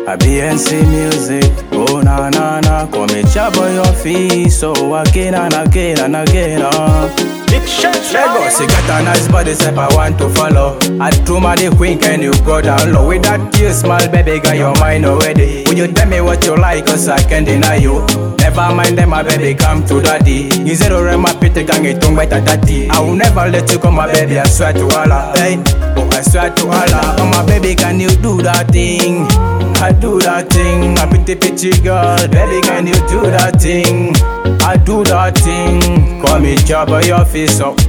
I BNC music. Oh na na na, come and chop on your feet. So again and again and again. Lagos, you got a nice body, step I want to follow. I do my queen, can you go down low? With that cute smile, baby, got your mind already. Will you tell me what you like, cause I can't deny you. Never mind them, my baby, come to daddy. You said, oh, my pretty gang, it don't wait at daddy. I will never let you come, my baby, I swear to Allah. Hey, oh, I swear to Allah. Oh, my baby, can you do that thing? I do that thing, my pretty girl. Baby, can you do that thing? I do that thing. Call me job on your face up.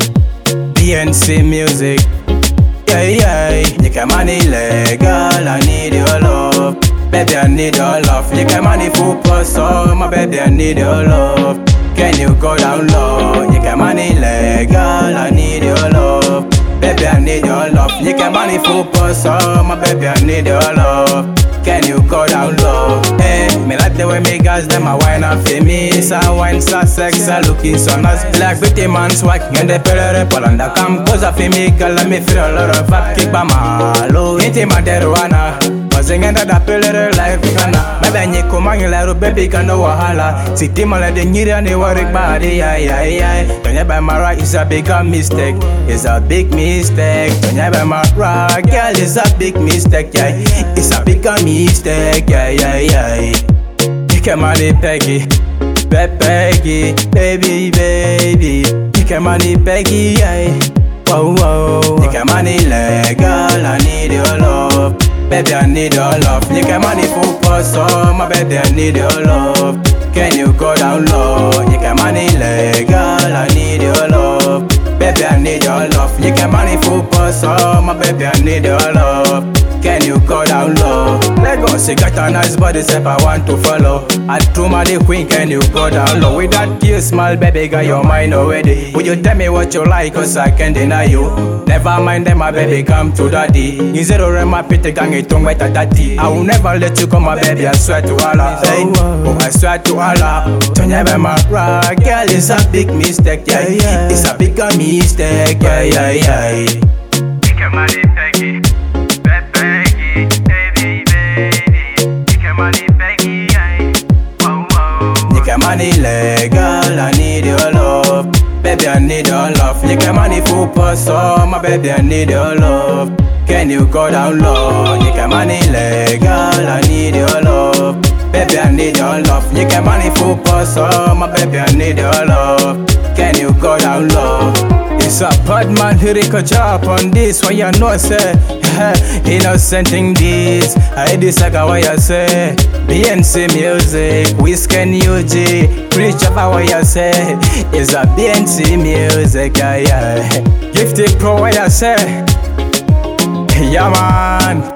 BNC music. Yeah, yeah. You can money legal, I need your love. Baby, I need your love. You can money full plus up. My baby, I need your love. Can you go down low? You can money legal, I need your love. Baby, I need your love. You can money full plus up. My baby, I need your love. Can you go down low? Hey, me like the way me guys them a wine and famous. I wine so sexy, looking so nice. Like pretty man swag, and the pelere polanda come cause I feel me girl, let me feel a lot of vibe. Kick by my low, ain't my deruana. Buzzing and that pelere life kana. My benny come on, you like baby can no wahala. See them all the need and they worry body, yeah. Don't you buy my right, it's a big mistake. It's a big mistake. Don't you buy my right, girl, it's a big mistake, yeah. It's a big mistake, yeah. You can money Peggy, Peggy, baby. You can money Peggy, yeah. Whoa. You can money legal, I need your love. Baby, I need your love. You can money full plus, oh, my baby, I need your love. Can you go down low? You can money legal, I need your love. Baby, I need your love. You can money full plus, oh, my baby, I need your love. Can you go down low? Lagos, you got a nice body, step I want to follow. I do my queen, can you go down low? With that cute smile, baby, got your mind already. Will you tell me what you like, cause I can't deny you. Never mind them, my baby, come to daddy. You said, oh, my pretty gang, it don't wait at daddy. I will never let you come, my baby, I swear to Allah. Hey, oh, I swear to Allah. Don't you ever my right, girl, it's a big mistake, yeah. It's a big mistake, yeah. You can money Peggy. Money legal, I need your love. Baby, I need your love. You can money full plus, oh, my baby, I need your love. Can you go down low? You can money legal, I need your love. Baby, I need your love. You can money full plus, oh, my baby, I need your love. Can you go down low? It's a bad man who take a job on this. What you know, say, innocent in this. I disagree what you say. BNC music, Whiskey and UG. Preach about what you say. It's a BNC music, yeah. Gifted pro what you say. Yeah, man.